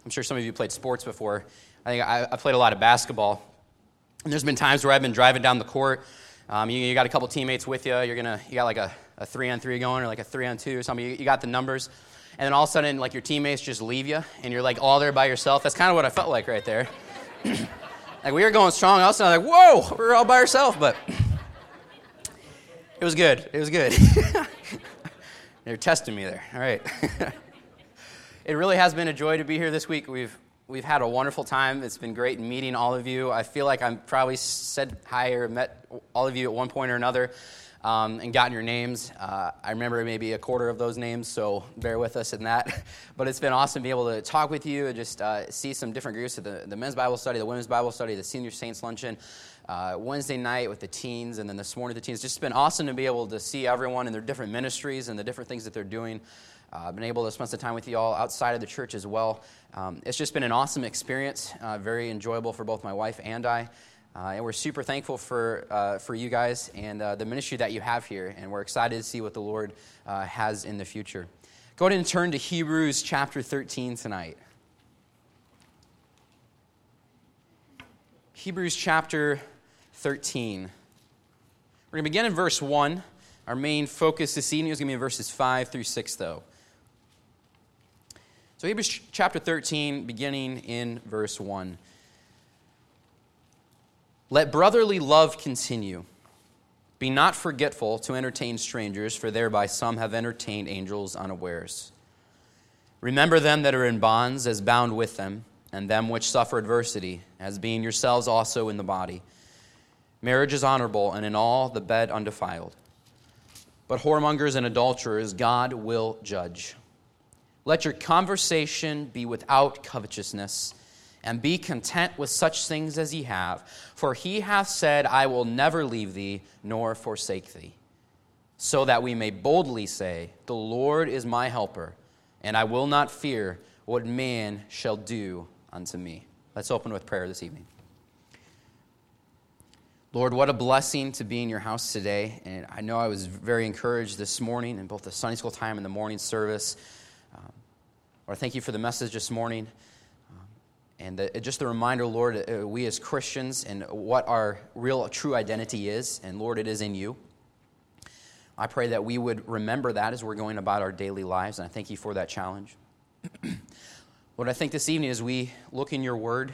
I'm sure some of you played sports before. I think I played a lot of basketball. And there's been times where I've been driving down the court. You got a couple teammates with you. You got like a 3-on-3 going or like a 3-on-2 or something. You got the numbers. And then all of a sudden, like your teammates just leave you and you're like all there by yourself. That's kind of what I felt like right there. Like we were going strong. All of a sudden, like, whoa, we're all by ourselves. But it was good. It was good. They're testing me there. All right. It really has been a joy to be here this week. We've had a wonderful time. It's been great meeting all of you. I feel like I'm probably said hi or met all of you at one point or another and gotten your names. I remember maybe a quarter of those names, so bear with us in that. But it's been awesome to be able to talk with you and just see some different groups of the men's Bible study, the women's Bible study, the senior saints luncheon, Wednesday night with the teens, and then this morning with the teens. It's just been awesome to be able to see everyone in their different ministries and the different things that they're doing. I've been able to spend some time with you all outside of the church as well. It's just been an awesome experience, very enjoyable for both my wife and I. And we're super thankful for you guys and the ministry that you have here. And we're excited to see what the Lord has in the future. Go ahead and turn to Hebrews chapter 13 tonight. Hebrews chapter 13. We're going to begin in verse 1. Our main focus this evening is going to be in verses 5 through 6, though. So Hebrews chapter 13, beginning in verse 1. Let brotherly love continue. Be not forgetful to entertain strangers, for thereby some have entertained angels unawares. Remember them that are in bonds as bound with them, and them which suffer adversity, as being yourselves also in the body. Marriage is honorable, and in all the bed undefiled. But whoremongers and adulterers God will judge. Let your conversation be without covetousness, and be content with such things as ye have. For he hath said, I will never leave thee, nor forsake thee. So that we may boldly say, the Lord is my helper, and I will not fear what man shall do unto me. Let's open with prayer this evening. Lord, what a blessing to be in your house today. And I know I was very encouraged this morning in both the Sunday school time and the morning service. Lord, thank you for the message this morning. And just a reminder, Lord, we as Christians and what our real true identity is. And Lord, it is in you. I pray that we would remember that as we're going about our daily lives. And I thank you for that challenge. Lord, I think this evening as we look in your word,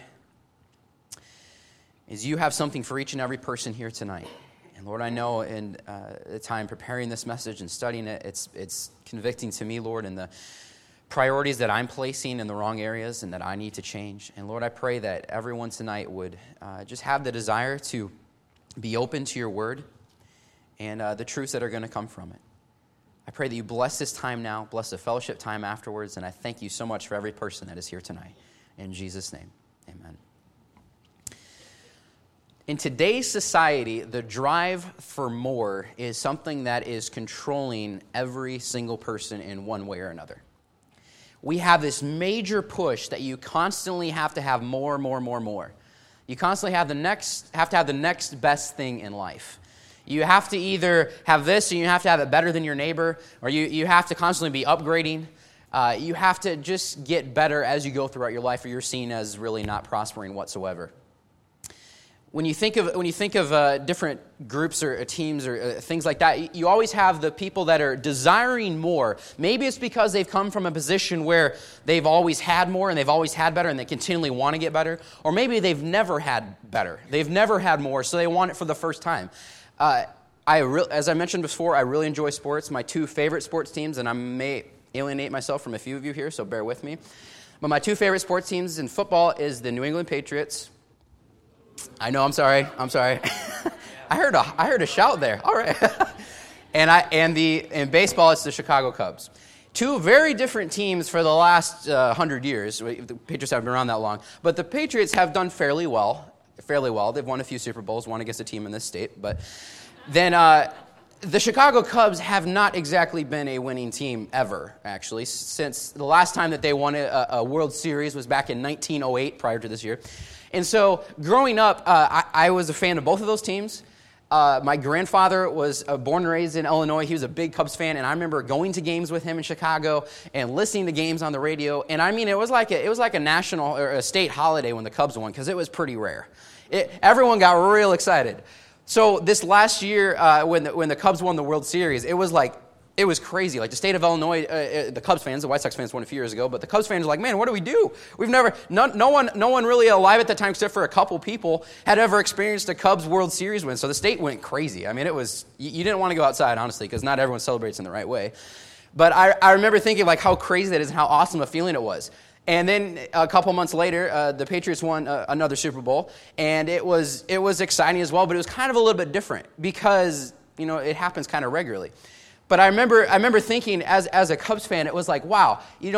is you have something for each and every person here tonight. And Lord, I know in the time preparing this message and studying it, it's convicting to me, Lord, in the priorities that I'm placing in the wrong areas and that I need to change. And Lord, I pray that everyone tonight would just have the desire to be open to your word and the truths that are going to come from it. I pray that you bless this time now, bless the fellowship time afterwards, and I thank you so much for every person that is here tonight. In Jesus' name, amen. In today's society, the drive for more is something that is controlling every single person in one way or another. We have this major push that you constantly have to have more. You constantly have to have the next best thing in life. You have to either have this, or you have to have it better than your neighbor, or you have to constantly be upgrading. You have to just get better as you go throughout your life, or you're seen as really not prospering whatsoever. When you think of different groups or teams or things like that, you always have the people that are desiring more. Maybe it's because they've come from a position where they've always had more and they've always had better and they continually want to get better. Or maybe they've never had better. They've never had more, so they want it for the first time. As I mentioned before, I really enjoy sports. My two favorite sports teams, and I may alienate myself from a few of you here, so bear with me. But my two favorite sports teams in football is the New England Patriots. I know, I'm sorry. I heard a shout there. All right. In baseball, it's the Chicago Cubs. Two very different teams for the last 100 years. The Patriots haven't been around that long. But the Patriots have done fairly well. They've won a few Super Bowls, one against a team in this state. But then the Chicago Cubs have not exactly been a winning team ever, actually, since the last time that they won a World Series was back in 1908, prior to this year. And so growing up, I was a fan of both of those teams. My grandfather was born and raised in Illinois. He was a big Cubs fan, and I remember going to games with him in Chicago and listening to games on the radio. And I mean, it was like a national or a state holiday when the Cubs won, because it was pretty rare. Everyone got real excited. So this last year, when the Cubs won the World Series, it was crazy. Like the state of Illinois, the Cubs fans, the White Sox fans won a few years ago, but the Cubs fans were like, man, what do we do? We've never, no one really alive at that time, except for a couple people, had ever experienced a Cubs World Series win. So the state went crazy. I mean, it was, you didn't want to go outside, honestly, because not everyone celebrates in the right way. But I remember thinking like how crazy that is and how awesome a feeling it was. And then a couple months later, the Patriots won another Super Bowl, and it was exciting as well, but it was kind of a little bit different because, it happens kind of regularly. But I remember thinking as a Cubs fan, it was like, wow,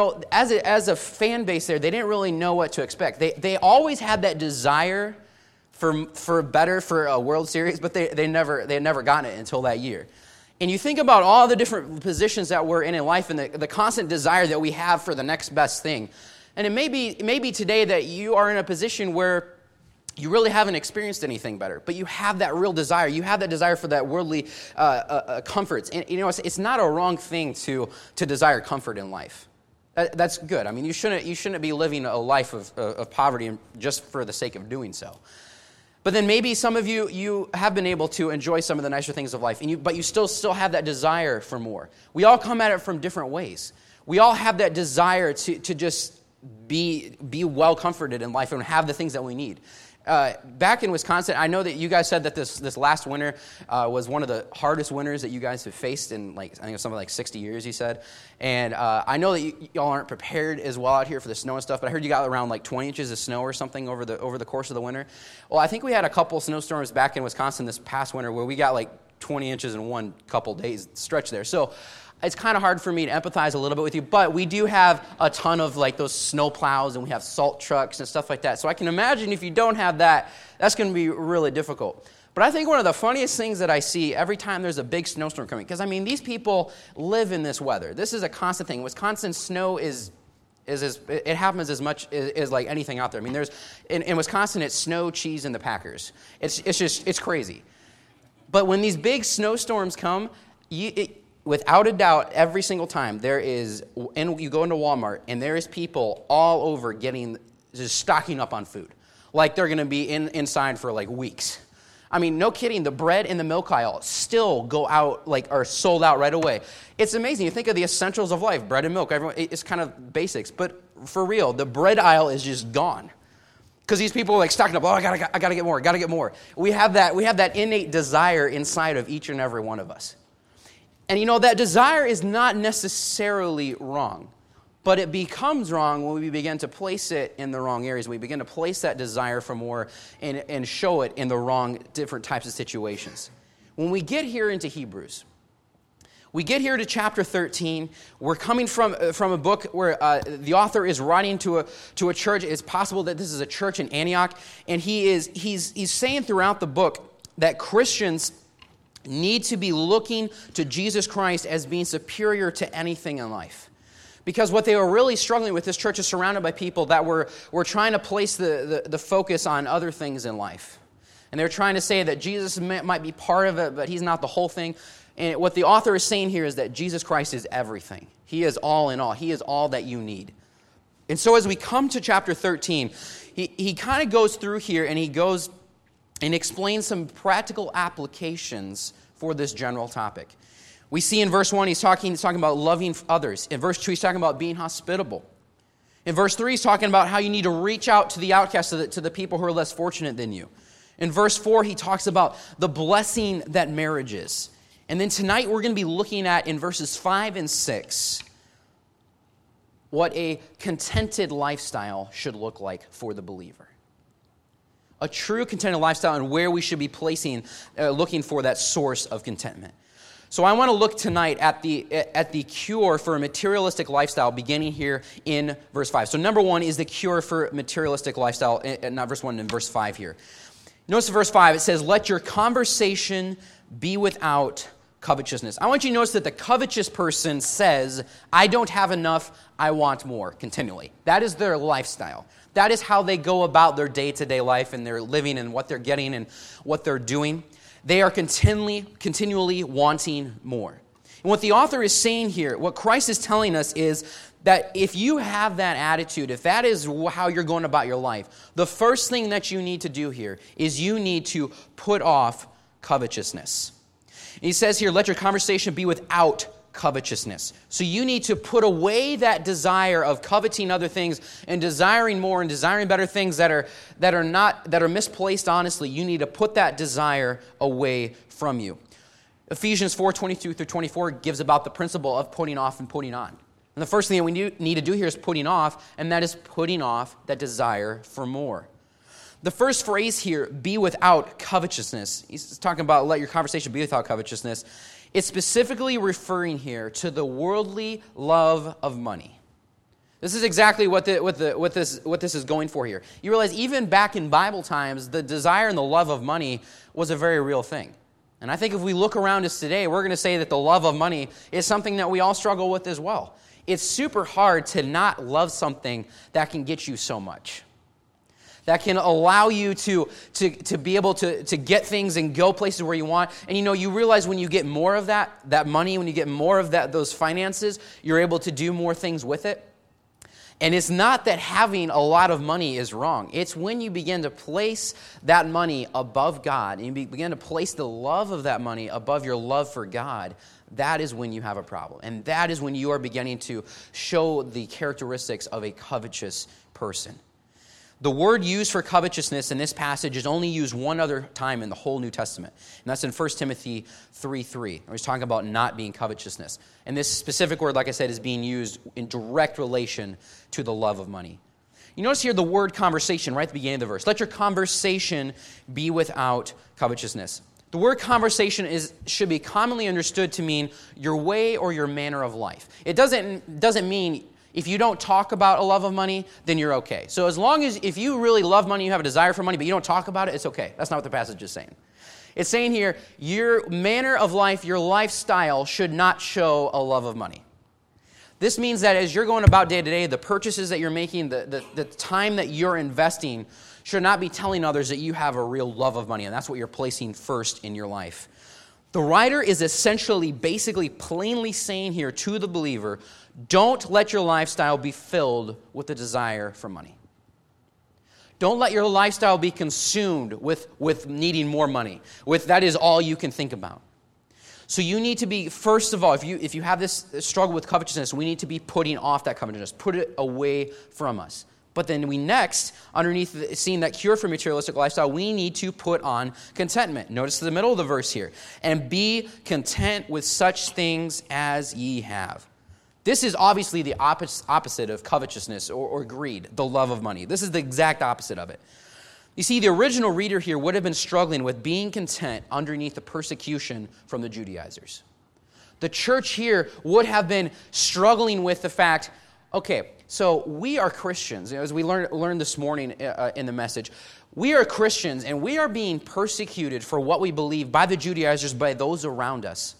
as a fan base there, they didn't really know what to expect. They always had that desire for a World Series, but they had never gotten it until that year. And you think about all the different positions that we're in life and the constant desire that we have for the next best thing. And it may be today that you are in a position where you really haven't experienced anything better, but you have that real desire. You have that desire for that worldly comforts. And it's not a wrong thing to desire comfort in life. That's good. I mean, you shouldn't be living a life of poverty just for the sake of doing so. But then maybe some of you have been able to enjoy some of the nicer things of life, but you still have that desire for more. We all come at it from different ways. We all have that desire to just be well comforted in life and have the things that we need. Back in Wisconsin, I know that you guys said that this last winter was one of the hardest winters that you guys have faced in, I think it was something like 60 years, you said. And I know that y'all aren't prepared as well out here for the snow and stuff, but I heard you got around 20 inches of snow or something over the course of the winter. Well, I think we had a couple snowstorms back in Wisconsin this past winter where we got 20 inches in one couple days stretch there. So it's kind of hard for me to empathize a little bit with you, but we do have a ton of those snow plows, and we have salt trucks and stuff like that. So I can imagine if you don't have that, that's going to be really difficult. But I think one of the funniest things that I see every time there's a big snowstorm coming, because these people live in this weather. This is a constant thing. Wisconsin snow it happens as much as like anything out there. I mean, there's in Wisconsin, it's snow, cheese, and the Packers. It's crazy. But when these big snowstorms come, without a doubt, every single time you go into Walmart and there is people all over just stocking up on food, like they're going to be inside for weeks. I mean, no kidding. The bread and the milk aisle still go out are sold out right away. It's amazing. You think of the essentials of life, bread and milk. It's kind of basics, but for real, the bread aisle is just gone. Because these people are stocking up. Oh, I gotta get more. Gotta get more. We have that innate desire inside of each and every one of us. And that desire is not necessarily wrong, but it becomes wrong when we begin to place it in the wrong areas. We begin to place that desire for more and show it in the wrong different types of situations. When we get here into Hebrews, we get here to chapter 13. We're coming from a book where the author is writing to a church. It's possible that this is a church in Antioch, and he's saying throughout the book that Christians need to be looking to Jesus Christ as being superior to anything in life. Because what they were really struggling with, this church is surrounded by people that were trying to place the focus on other things in life. And they're trying to say that Jesus might be part of it, but he's not the whole thing. And what the author is saying here is that Jesus Christ is everything. He is all in all. He is all that you need. And so as we come to chapter 13, he kind of goes through here and he goes and explains some practical applications for this general topic. We see in verse 1, he's talking about loving others. In verse 2, he's talking about being hospitable. In verse 3, he's talking about how you need to reach out to the outcasts, to the people who are less fortunate than you. In verse 4, he talks about the blessing that marriage is. And then tonight, we're going to be looking at, in verses 5 and 6, what a contented lifestyle should look like for the believer. A true contented lifestyle and where we should be looking for that source of contentment. So I want to look tonight at the cure for a materialistic lifestyle beginning here in verse 5. So number 1 is the cure for materialistic lifestyle, not verse 1, in verse 5 here. Notice verse 5, it says, let your conversation be without covetousness. I want you to notice that the covetous person says, I don't have enough, I want more, continually. That is their lifestyle. That is how they go about their day-to-day life and their living and what they're getting and what they're doing. They are continually wanting more. And what the author is saying here, what Christ is telling us is that if you have that attitude, if that is how you're going about your life, the first thing that you need to do here is you need to put off covetousness. And he says here, let your conversation be without covetousness. So you need to put away that desire of coveting other things and desiring more and desiring better things that are misplaced. Honestly, you need to put that desire away from you. Ephesians 4:22-24 gives about the principle of putting off and putting on. And the first thing that we need to do here is putting off, and that is putting off that desire for more. The first phrase here, be without covetousness, he's talking about let your conversation be without covetousness. It's specifically referring here to the worldly love of money. This is exactly what this is going for here. You realize even back in Bible times, the desire and the love of money was a very real thing. And I think if we look around us today, we're going to say that the love of money is something that we all struggle with as well. It's super hard to not love something that can get you so much, that can allow you to be able to get things and go places where you want. And you realize when you get more of that money, when you get more of those finances, you're able to do more things with it. And it's not that having a lot of money is wrong. It's when you begin to place that money above God, and you begin to place the love of that money above your love for God, that is when you have a problem. And that is when you are beginning to show the characteristics of a covetous person. The word used for covetousness in this passage is only used one other time in the whole New Testament. And that's in 1 Timothy 3:3. Where he's talking about not being covetousness. And this specific word, like I said, is being used in direct relation to the love of money. You notice here the word conversation right at the beginning of the verse. Let your conversation be without covetousness. The word conversation should be commonly understood to mean your way or your manner of life. It doesn't mean if you don't talk about a love of money, then you're okay. So as long as if you really love money, you have a desire for money, but you don't talk about it, it's okay. That's not what the passage is saying. It's saying here, your manner of life, your lifestyle should not show a love of money. This means that as you're going about day to day, the purchases that you're making, the time that you're investing should not be telling others that you have a real love of money, and that's what you're placing first in your life. The writer is essentially, basically, plainly saying here to the believer, don't let your lifestyle be filled with the desire for money. Don't let your lifestyle be consumed with needing more money. That is all you can think about. So you need to be, first of all, if you have this struggle with covetousness, we need to be putting off that covetousness. Put it away from us. But then we next, underneath seeing that cure for materialistic lifestyle, we need to put on contentment. Notice the middle of the verse here. And be content with such things as ye have. This is obviously the opposite of covetousness or greed, the love of money. This is the exact opposite of it. You see, the original reader here would have been struggling with being content underneath the persecution from the Judaizers. The church here would have been struggling with the fact, okay, so we are Christians. As we learned this morning in the message, we are Christians and we are being persecuted for what we believe by the Judaizers, by those around us.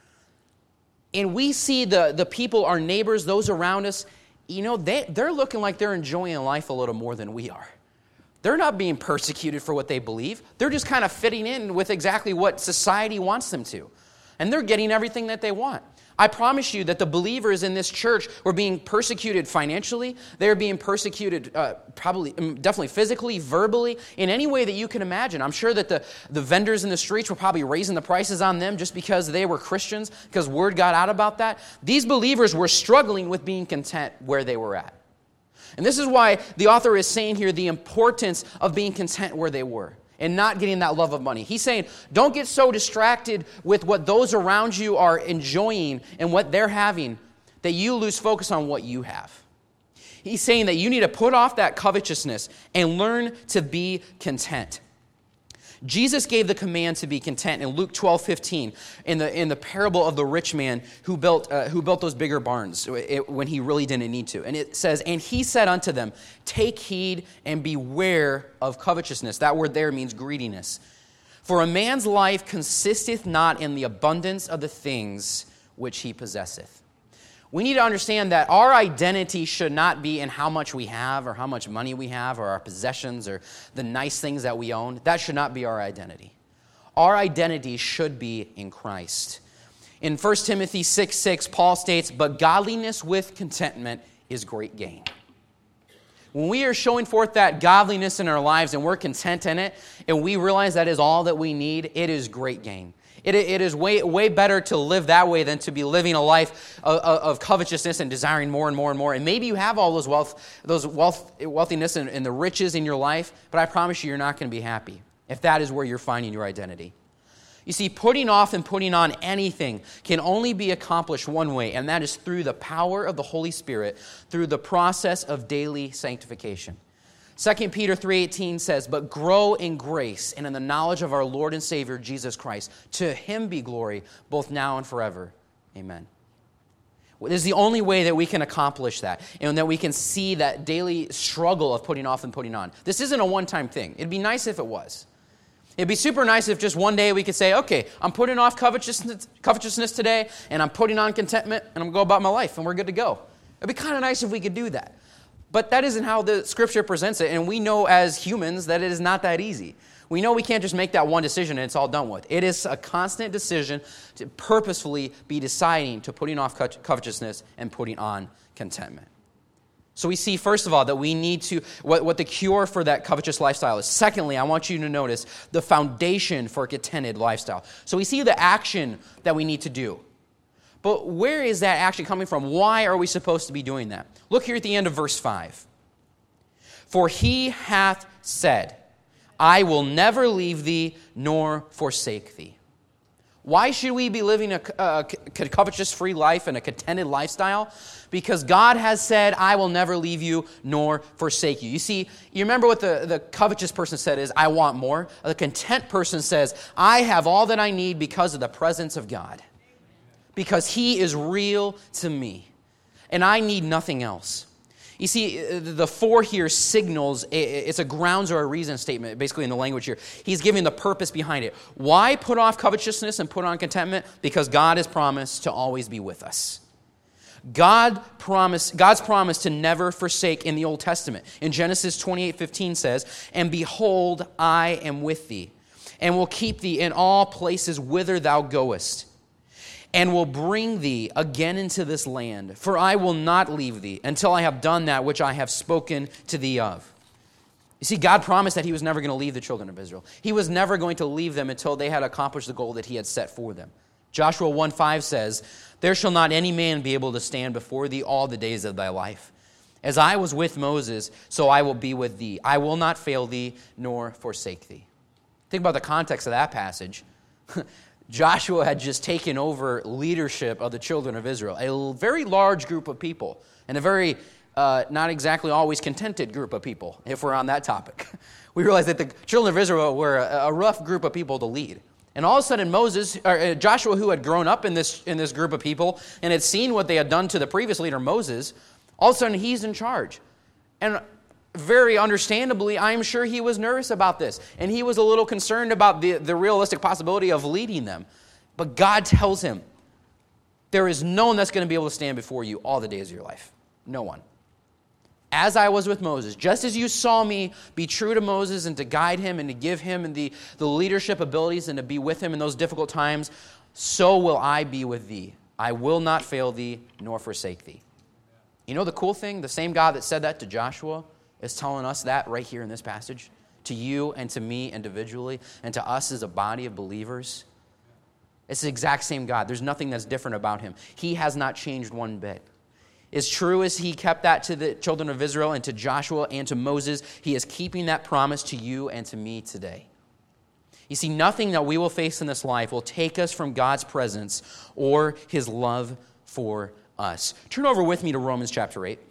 And we see the people, our neighbors, those around us, they're looking like they're enjoying life a little more than we are. They're not being persecuted for what they believe. They're just kind of fitting in with exactly what society wants them to. And they're getting everything that they want. I promise you that the believers in this church were being persecuted financially. They were being persecuted definitely physically, verbally, in any way that you can imagine. I'm sure that the vendors in the streets were probably raising the prices on them just because they were Christians, because word got out about that. These believers were struggling with being content where they were at. And this is why the author is saying here the importance of being content where they were and not getting that love of money. He's saying, don't get so distracted with what those around you are enjoying and what they're having that you lose focus on what you have. He's saying that you need to put off that covetousness and learn to be content. Jesus gave the command to be content in Luke 12:15 in the parable of the rich man who built those bigger barns when he really didn't need to. And it says, and he said unto them, take heed and beware of covetousness. That word there means greediness. For a man's life consisteth not in the abundance of the things which he possesseth. We need to understand that our identity should not be in how much we have or how much money we have or our possessions or the nice things that we own. That should not be our identity. our identity should be in Christ. In 1 Timothy 6:6, Paul states, "But godliness with contentment is great gain." When we are showing forth that godliness in our lives and we're content in it, and we realize that is all that we need, it is great gain. It is way better to live that way than to be living a life of covetousness and desiring more and more and more. And maybe you have all those wealthiness and the riches in your life, but I promise you're not going to be happy if that is where you're finding your identity. You see, putting off and putting on anything can only be accomplished one way, and that is through the power of the Holy Spirit, through the process of daily sanctification. 2 Peter 3:18 says, "But grow in grace and in the knowledge of our Lord and Savior, Jesus Christ. To him be glory, both now and forever. Amen." This is the only way that we can accomplish that, and that we can see that daily struggle of putting off and putting on. This isn't a one-time thing. It'd be nice if it was. It'd be super nice if just one day we could say, okay, I'm putting off covetousness today, and I'm putting on contentment, and I'm going to go about my life, and we're good to go. It'd be kind of nice if we could do that. But that isn't how the Scripture presents it, and we know as humans that it is not that easy. We know we can't just make that one decision and it's all done with. It is a constant decision to purposefully be deciding to putting off covetousness and putting on contentment. So we see, first of all, that we need to, what the cure for that covetous lifestyle is. Secondly, I want you to notice the foundation for a contented lifestyle. So we see the action that we need to do. But where is that action coming from? Why are we supposed to be doing that? Look here at the end of verse 5. "For he hath said, I will never leave thee nor forsake thee." Why should we be living a covetous-free life and a contented lifestyle? Because God has said, "I will never leave you nor forsake you." You see, you remember what the covetous person said is, "I want more." The content person says, "I have all that I need because of the presence of God. Because he is real to me, and I need nothing else." You see, the "for" here signals, it's a grounds or a reason statement, basically in the language here. He's giving the purpose behind it. Why put off covetousness and put on contentment? Because God has promised to always be with us. God's promise to never forsake in the Old Testament. In Genesis 28:15 says, "And behold, I am with thee, and will keep thee in all places whither thou goest, and will bring thee again into this land. For I will not leave thee until I have done that which I have spoken to thee of." You see, God promised that he was never going to leave the children of Israel. He was never going to leave them until they had accomplished the goal that he had set for them. Joshua 1:5 says, "There shall not any man be able to stand before thee all the days of thy life. As I was with Moses, so I will be with thee. I will not fail thee nor forsake thee." Think about the context of that passage. Joshua had just taken over leadership of the children of Israel, a very large group of people, and a very not exactly always contented group of people, if we're on that topic. We realize that the children of Israel were a rough group of people to lead. And all of a sudden, Joshua, who had grown up in this group of people and had seen what they had done to the previous leader, Moses, all of a sudden he's in charge. And very understandably, I'm sure he was nervous about this. And he was a little concerned about the realistic possibility of leading them. But God tells him, there is no one that's going to be able to stand before you all the days of your life. No one. As I was with Moses, just as you saw me be true to Moses and to guide him and to give him the leadership abilities and to be with him in those difficult times, so will I be with thee. I will not fail thee nor forsake thee. You know the cool thing? The same God that said that to Joshua is telling us that right here in this passage, to you and to me individually, and to us as a body of believers. It's the exact same God. There's nothing that's different about him. He has not changed one bit. As true as he kept that to the children of Israel and to Joshua and to Moses, he is keeping that promise to you and to me today. You see, nothing that we will face in this life will take us from God's presence or his love for us. Turn over with me to Romans chapter 8.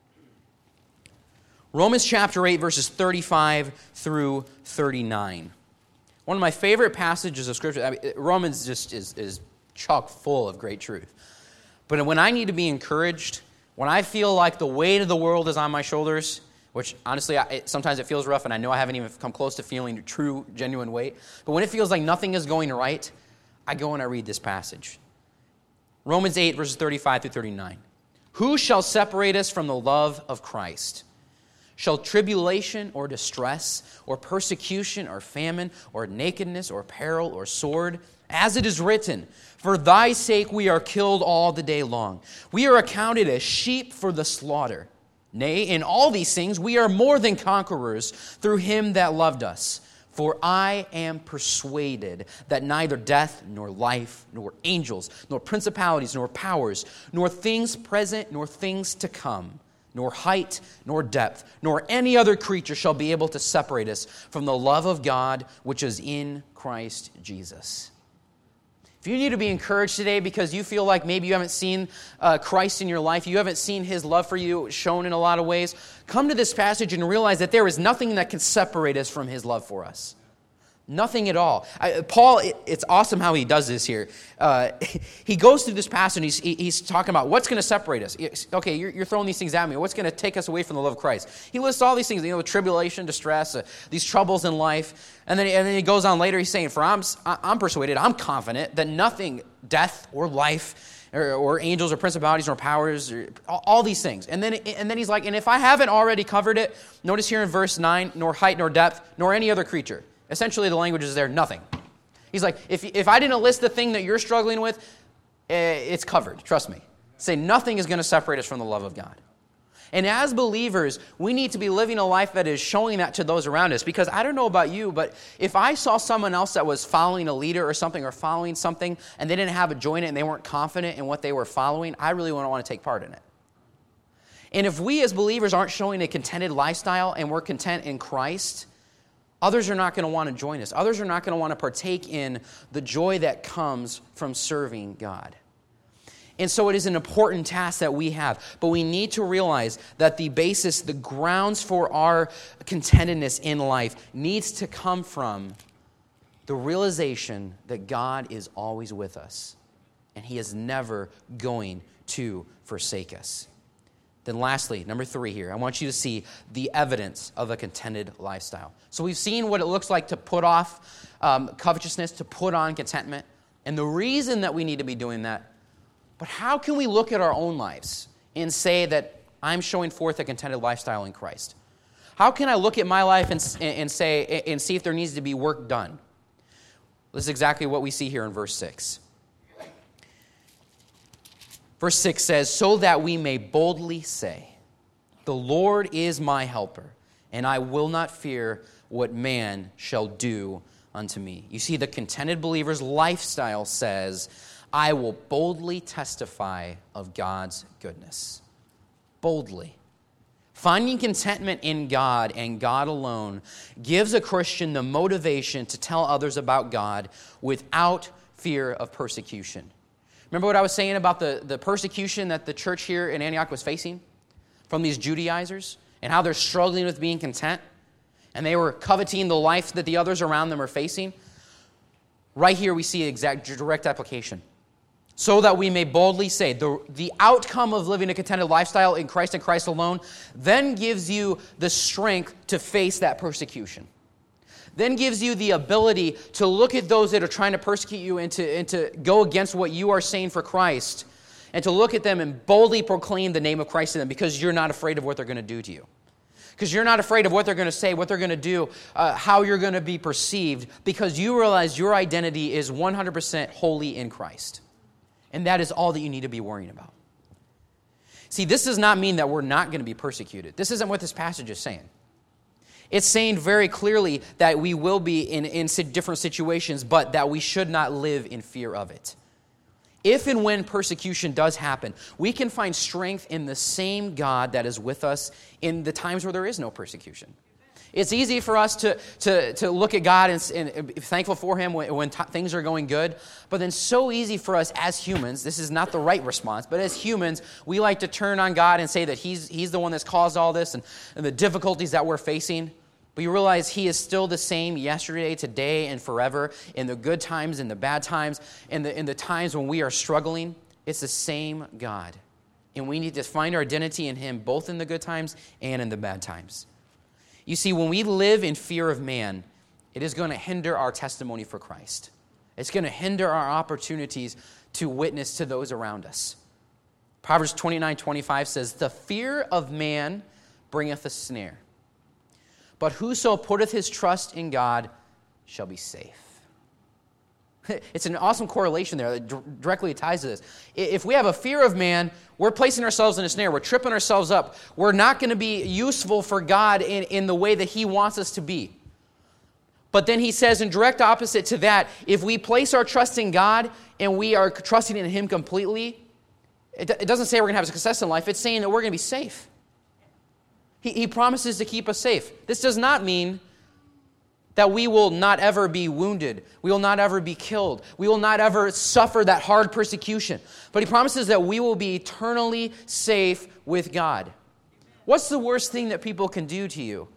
Romans chapter 8, verses 35 through 39. One of my favorite passages of Scripture. I mean, Romans just is chock full of great truth. But when I need to be encouraged, when I feel like the weight of the world is on my shoulders, which honestly, sometimes it feels rough, and I know I haven't even come close to feeling true, genuine weight. But when it feels like nothing is going right, I go and I read this passage. Romans 8, verses 35 through 39. "Who shall separate us from the love of Christ? Shall tribulation or distress or persecution or famine or nakedness or peril or sword? As it is written, for thy sake we are killed all the day long. We are accounted as sheep for the slaughter. Nay, in all these things we are more than conquerors through him that loved us. For I am persuaded that neither death, nor life, nor angels, nor principalities, nor powers, nor things present, nor things to come, nor height, nor depth, nor any other creature shall be able to separate us from the love of God which is in Christ Jesus. If you need to be encouraged today because you feel like maybe you haven't seen Christ in your life, you haven't seen his love for you shown in a lot of ways, come to this passage and realize that there is nothing that can separate us from his love for us. Nothing at all. Paul, it's awesome how he does this here. He goes through this passage and he's talking about what's going to separate us. Okay, you're throwing these things at me. What's going to take us away from the love of Christ? He lists all these things, tribulation, distress, these troubles in life. And then he goes on later, he's saying, for I'm persuaded, I'm confident that nothing, death or life, or angels or principalities or powers, or all these things. And then he's like, and if I haven't already covered it, notice here in verse 9, nor height nor depth, nor any other creature. Essentially, the language is there, nothing. He's like, if I didn't list the thing that you're struggling with, it's covered, trust me. Say nothing is going to separate us from the love of God. And as believers, we need to be living a life that is showing that to those around us. Because I don't know about you, but if I saw someone else that was following a leader or following something, and they didn't have a joy in it and they weren't confident in what they were following, I really wouldn't want to take part in it. And if we as believers aren't showing a contented lifestyle and we're content in Christ, others are not going to want to join us. Others are not going to want to partake in the joy that comes from serving God. And so it is an important task that we have. But we need to realize that the basis, the grounds for our contentedness in life needs to come from the realization that God is always with us. And he is never going to forsake us. Then lastly, number 3 here, I want you to see the evidence of a contented lifestyle. So we've seen what it looks like to put off covetousness, to put on contentment, and the reason that we need to be doing that. But how can we look at our own lives and say that I'm showing forth a contented lifestyle in Christ? How can I look at my life and see if there needs to be work done? This is exactly what we see here in verse 6. Verse 6 says, so that we may boldly say, the Lord is my helper, and I will not fear what man shall do unto me. You see, the contented believer's lifestyle says, I will boldly testify of God's goodness. Boldly. Finding contentment in God and God alone gives a Christian the motivation to tell others about God without fear of persecution. Remember what I was saying about the persecution that the church here in Antioch was facing from these Judaizers and how they're struggling with being content and they were coveting the life that the others around them are facing? Right here we see exact direct application. So that we may boldly say, the outcome of living a contented lifestyle in Christ and Christ alone then gives you the strength to face that persecution. Then gives you the ability to look at those that are trying to persecute you and to go against what you are saying for Christ and to look at them and boldly proclaim the name of Christ to them because you're not afraid of what they're going to do to you. Because you're not afraid of what they're going to say, what they're going to do, how you're going to be perceived because you realize your identity is 100% wholly in Christ. And that is all that you need to be worrying about. See, this does not mean that we're not going to be persecuted. This isn't what this passage is saying. It's saying very clearly that we will be in different situations, but that we should not live in fear of it. If and when persecution does happen, we can find strength in the same God that is with us in the times where there is no persecution. It's easy for us to look at God and be thankful for him when things are going good, but then so easy for us as humans, this is not the right response, but as humans, we like to turn on God and say that he's the one that's caused all this and the difficulties that we're facing. But you realize he is still the same yesterday, today, and forever, in the good times, in the bad times, in the times when we are struggling. It's the same God. And we need to find our identity in him both in the good times and in the bad times. You see, when we live in fear of man, it is going to hinder our testimony for Christ. It's going to hinder our opportunities to witness to those around us. Proverbs 29:25 says, the fear of man bringeth a snare, But whoso putteth his trust in God shall be safe. It's an awesome correlation there that directly ties to this. If we have a fear of man, we're placing ourselves in a snare. We're tripping ourselves up. We're not going to be useful for God in the way that he wants us to be. But then he says in direct opposite to that, if we place our trust in God and we are trusting in him completely, it doesn't say we're going to have success in life. It's saying that we're going to be safe. He promises to keep us safe. This does not mean that we will not ever be wounded. We will not ever be killed. We will not ever suffer that hard persecution. But he promises that we will be eternally safe with God. What's the worst thing that people can do to you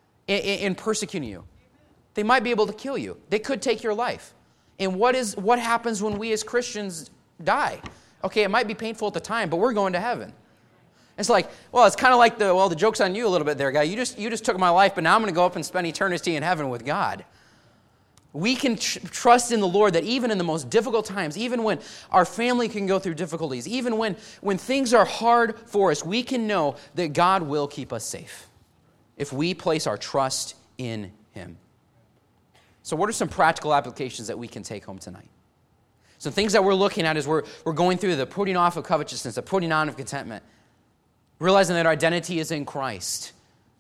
in persecuting you? They might be able to kill you. They could take your life. And what happens when we as Christians die? Okay, it might be painful at the time, but we're going to heaven. It's like, well, it's kind of like the joke's on you a little bit there, guy. You just took my life, but now I'm going to go up and spend eternity in heaven with God. We can trust in the Lord that even in the most difficult times, even when our family can go through difficulties, even when things are hard for us, we can know that God will keep us safe if we place our trust in him. So what are some practical applications that we can take home tonight? Some things that we're looking at as we're going through the putting off of covetousness, the putting on of contentment. Realizing that our identity is in Christ.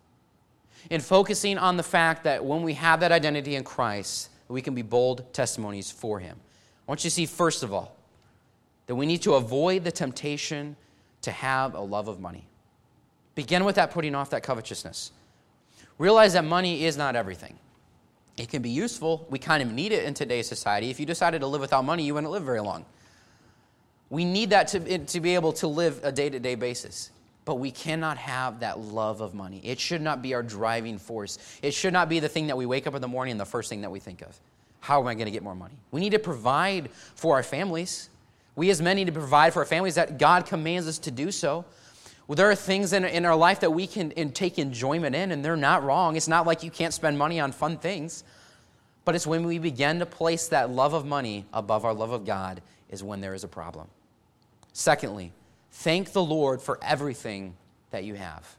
And focusing on the fact that when we have that identity in Christ, we can be bold testimonies for him. I want you to see, first of all, that we need to avoid the temptation to have a love of money. Begin with that putting off that covetousness. Realize that money is not everything. It can be useful. We kind of need it in today's society. If you decided to live without money, you wouldn't live very long. We need that to be able to live a day-to-day basis. But we cannot have that love of money. It should not be our driving force. It should not be the thing that we wake up in the morning and the first thing that we think of. How am I going to get more money? We need to provide for our families. We as men need to provide for our families that God commands us to do so. Well, there are things in our life that we can take enjoyment in, and they're not wrong. It's not like you can't spend money on fun things. But it's when we begin to place that love of money above our love of God is when there is a problem. Secondly, thank the Lord for everything that you have.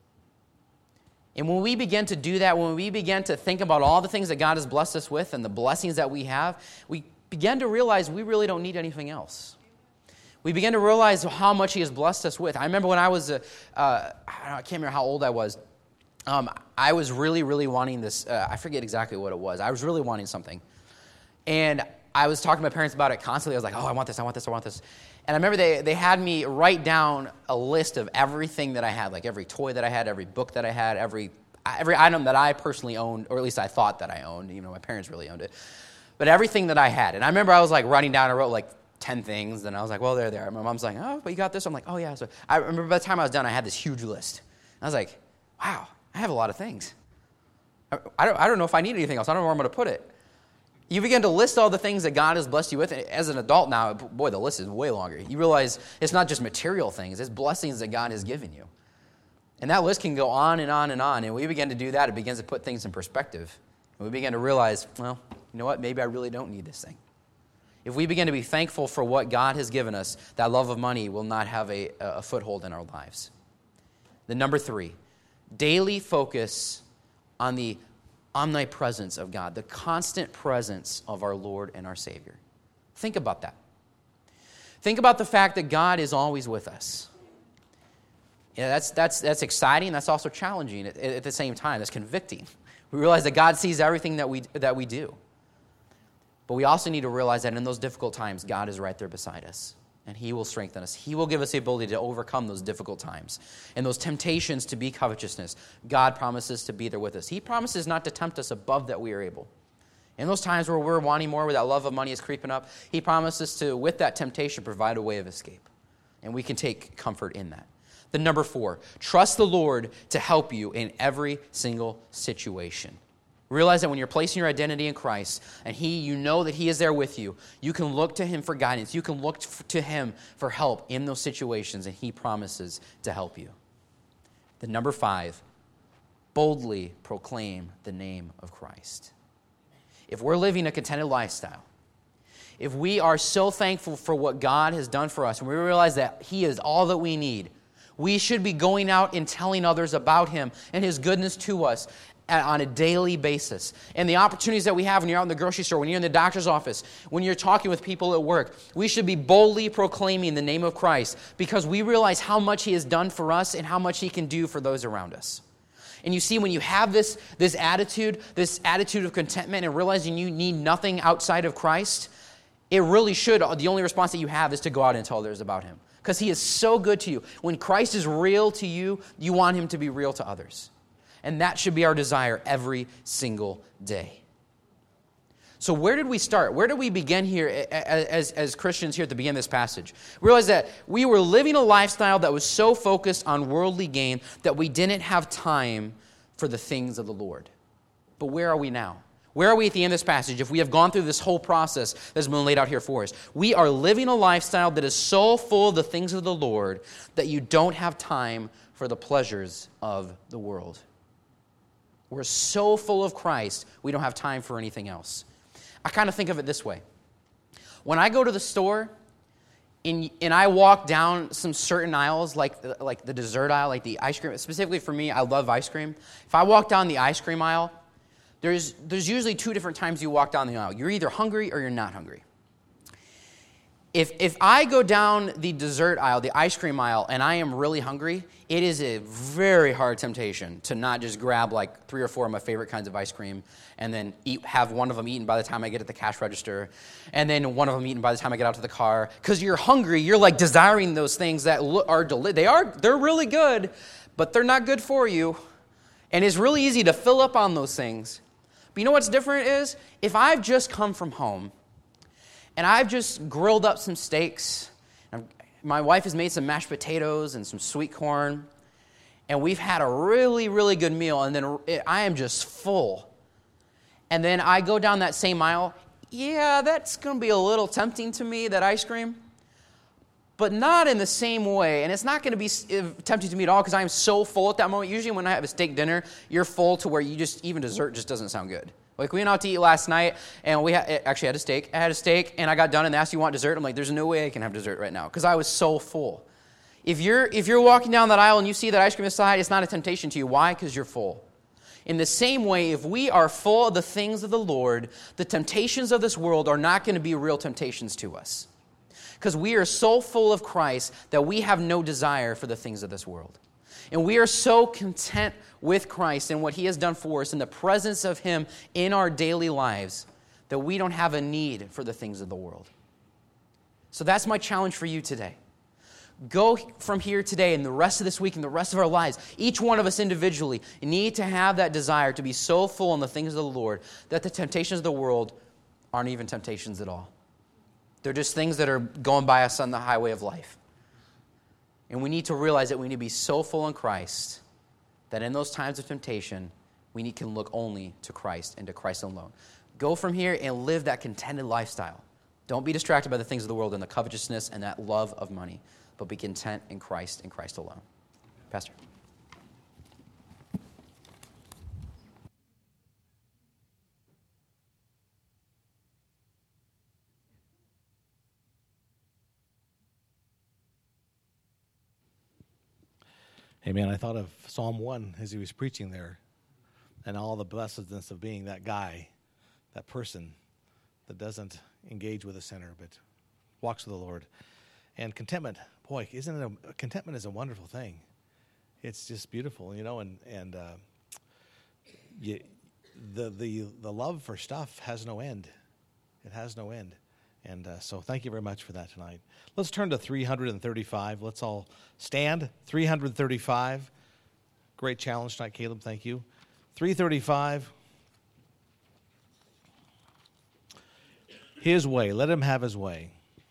And when we begin to do that, when we begin to think about all the things that God has blessed us with and the blessings that we have, we begin to realize we really don't need anything else. We begin to realize how much he has blessed us with. I remember when I was, I can't remember how old I was. I was really, really wanting this. I forget exactly what it was. I was really wanting something. And I was talking to my parents about it constantly. I was like, oh, I want this, I want this, I want this. And I remember they had me write down a list of everything that I had, like every toy that I had, every book that I had, every item that I personally owned, or at least I thought that I owned. You know, my parents really owned it. But everything that I had. And I remember I was like writing down, I wrote like 10 things, and I was like, well, they're there. My mom's like, oh, but you got this? I'm like, oh, yeah. So I remember by the time I was done, I had this huge list. I was like, wow, I have a lot of things. I don't know if I need anything else. I don't know where I'm going to put it. You begin to list all the things that God has blessed you with. As an adult now, boy, the list is way longer. You realize it's not just material things. It's blessings that God has given you. And that list can go on and on and on. And we begin to do that. It begins to put things in perspective. And we begin to realize, well, you know what? Maybe I really don't need this thing. If we begin to be thankful for what God has given us, that love of money will not have a foothold in our lives. The number 3, daily focus on the omnipresence of God, the constant presence of our Lord and our Savior. Think about that. Think about the fact that God is always with us. Yeah, that's exciting. That's also challenging at the same time. That's convicting. We realize that God sees everything that we do. But we also need to realize that in those difficult times, God is right there beside us. And he will strengthen us. He will give us the ability to overcome those difficult times. And those temptations to be covetousness, God promises to be there with us. He promises not to tempt us above that we are able. In those times where we're wanting more, where that love of money is creeping up, he promises to, with that temptation, provide a way of escape. And we can take comfort in that. The number 4, trust the Lord to help you in every single situation. Realize that when you're placing your identity in Christ and you know that he is there with you, you can look to him for guidance. You can look to him for help in those situations, and he promises to help you. The number 5, boldly proclaim the name of Christ. If we're living a contented lifestyle, if we are so thankful for what God has done for us, and we realize that he is all that we need, We should be going out and telling others about him and his goodness to us on a daily basis. And the opportunities that we have when you're out in the grocery store, when you're in the doctor's office, when you're talking with people at work, we should be boldly proclaiming the name of Christ because we realize how much he has done for us and how much he can do for those around us. And you see, when you have this attitude of contentment and realizing you need nothing outside of Christ, it really should, the only response that you have is to go out and tell others about him. Because he is so good to you. When Christ is real to you, you want him to be real to others. And that should be our desire every single day. So where did we start? Where did we begin here as Christians here at the beginning of this passage? We realized that we were living a lifestyle that was so focused on worldly gain that we didn't have time for the things of the Lord. But where are we now? Where are we at the end of this passage if we have gone through this whole process that's been laid out here for us? We are living a lifestyle that is so full of the things of the Lord that you don't have time for the pleasures of the world. We're so full of Christ, we don't have time for anything else. I kind of think of it this way. When I go to the store and I walk down some certain aisles, like the dessert aisle, like the ice cream, specifically for me, I love ice cream. If I walk down the ice cream aisle, there's usually two different times you walk down the aisle. You're either hungry or you're not hungry. If I go down the dessert aisle, the ice cream aisle, and I am really hungry, it is a very hard temptation to not just grab like 3 or 4 of my favorite kinds of ice cream and then have one of them eaten by the time I get at the cash register, and then one of them eaten by the time I get out to the car. Because you're hungry, you're like desiring those things that are they're really good, but they're not good for you. And it's really easy to fill up on those things. But you know what's different is if I've just come from home and I've just grilled up some steaks. My wife has made some mashed potatoes and some sweet corn. And we've had a really, really good meal. And then I am just full. And then I go down that same aisle. Yeah, that's going to be a little tempting to me, that ice cream. But not in the same way. And it's not going to be tempting to me at all because I am so full at that moment. Usually when I have a steak dinner, you're full to where even dessert just doesn't sound good. Like, we went out to eat last night, and we actually had a steak. I had a steak, and I got done and asked, you want dessert? I'm like, there's no way I can have dessert right now, because I was so full. If you're walking down that aisle and you see that ice cream aside, it's not a temptation to you. Why? Because you're full. In the same way, if we are full of the things of the Lord, the temptations of this world are not going to be real temptations to us. Because we are so full of Christ that we have no desire for the things of this world. And we are so content with Christ and what he has done for us in the presence of him in our daily lives that we don't have a need for the things of the world. So that's my challenge for you today. Go from here today and the rest of this week and the rest of our lives, each one of us individually need to have that desire to be so full in the things of the Lord that the temptations of the world aren't even temptations at all. They're just things that are going by us on the highway of life. And we need to realize that we need to be so full in Christ that in those times of temptation, we can look only to Christ and to Christ alone. Go from here and live that contented lifestyle. Don't be distracted by the things of the world and the covetousness and that love of money, but be content in Christ and Christ alone. Pastor. Hey, man, I thought of Psalm 1 as he was preaching there and all the blessedness of being that guy, that person that doesn't engage with a sinner but walks with the Lord. And contentment, boy, contentment is a wonderful thing. It's just beautiful, you know, and the love for stuff has no end. It has no end. And so thank you very much for that tonight. Let's turn to 335. Let's all stand. 335. Great challenge tonight, Caleb. Thank you. 335. His way. Let him have his way.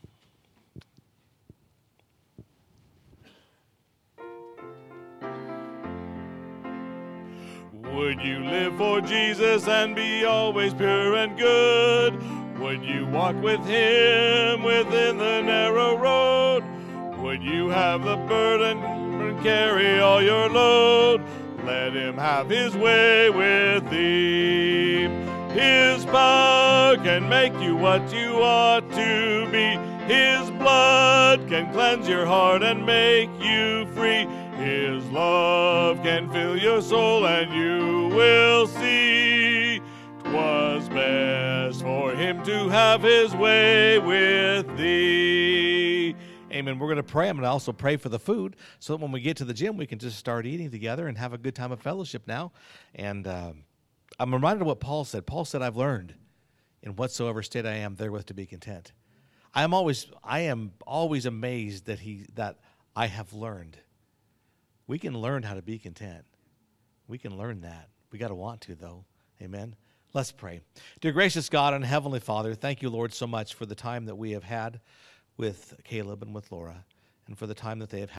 Would you live for Jesus and be always pure and good? Would you walk with him within the narrow road? Would you have the burden and carry all your load? Let him have his way with thee. His power can make you what you ought to be. His blood can cleanse your heart and make you free. His love can fill your soul and you will see 'twas best for him to have his way with thee. Amen. We're going to pray. I'm going to also pray for the food so that when we get to the gym, we can just start eating together and have a good time of fellowship now. And I'm reminded of what Paul said. Paul said, I've learned in whatsoever state I am therewith to be content. I am always amazed that I have learned. We can learn how to be content. We can learn that. We got to want to, though. Amen. Let's pray. Dear gracious God and Heavenly Father, thank you, Lord, so much for the time that we have had with Caleb and with Laura, and for the time that they have had